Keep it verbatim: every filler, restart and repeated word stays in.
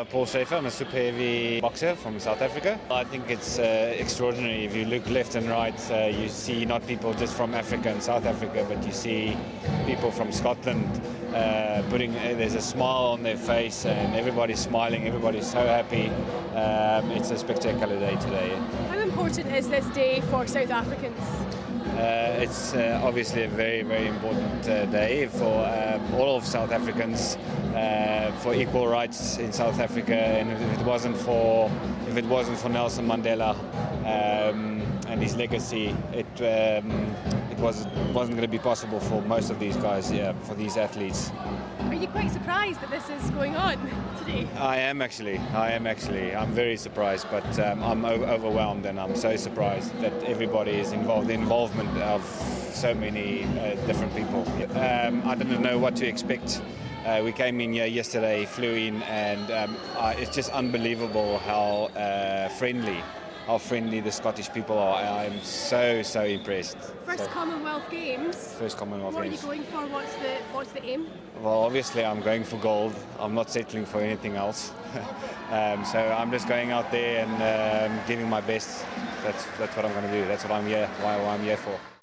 Paul Schaefer. I'm a super heavy boxer from South Africa. I think it's uh, extraordinary. If you look left and right, uh, you see not people just from Africa and South Africa, but you see people from Scotland uh, putting, uh, there's a smile on their face and everybody's smiling, everybody's so happy. Um, it's a spectacular day today. How important is this day for South Africans? Uh, it's uh, obviously a very, very important uh, day for um, all of South Africans, uh, for equal rights in South Africa. And if it wasn't for, if it wasn't for Nelson Mandela um, and his legacy, it um, it was wasn't going to be possible for most of these guys, yeah, for these athletes. Are you quite surprised that this is going on today? I am actually. I am actually. I'm very surprised, but um, I'm o- overwhelmed, and I'm so surprised that everybody is involved. The involvement of so many uh, different people. Um, I didn't know what to expect. Uh, we came in here yesterday, flew in, and um, uh, it's just unbelievable how uh, friendly. How friendly the Scottish people are. I'm so, so impressed. First so, Commonwealth Games. First Commonwealth what Games. What are you going for? What's the What's the aim? Well, obviously I'm going for gold. I'm not settling for anything else. um, so I'm just going out there and um, giving my best. That's that's what I'm going to do. That's what I'm here. Why I'm here for.